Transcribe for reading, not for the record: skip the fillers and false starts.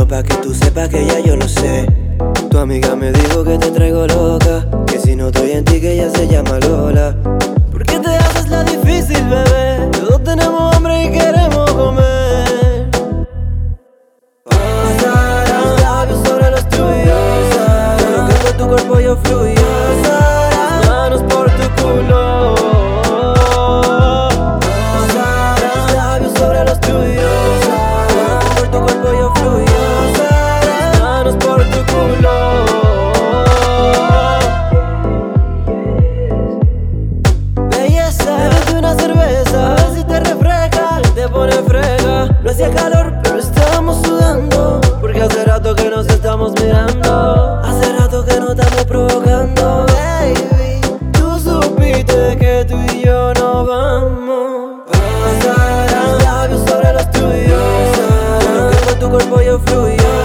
Pero pa' que tú sepas que ya yo lo sé. Tu amiga me dijo que te traigo loca, que si no estoy en ti que ella se llama Lola. ¿Por qué te haces la difícil, bebé? Todos tenemos hambre y queremos comer. Pasarán los labios sobre los tuyos, lo que por tu cuerpo yo fluyo. Pasarán las manos por tu culo. Pasarán los labios sobre los tuyos, lo que por tu cuerpo yo fluyo. Pasarán las manos por tu culo. No hacía calor, pero estábamos sudando, porque hace rato que nos estamos mirando, hace rato que nos estamos provocando. Baby, tú supiste que tú y yo no vamos. Pasarán los labios sobre los tuyos, lo que por tu cuerpo yo fluyo.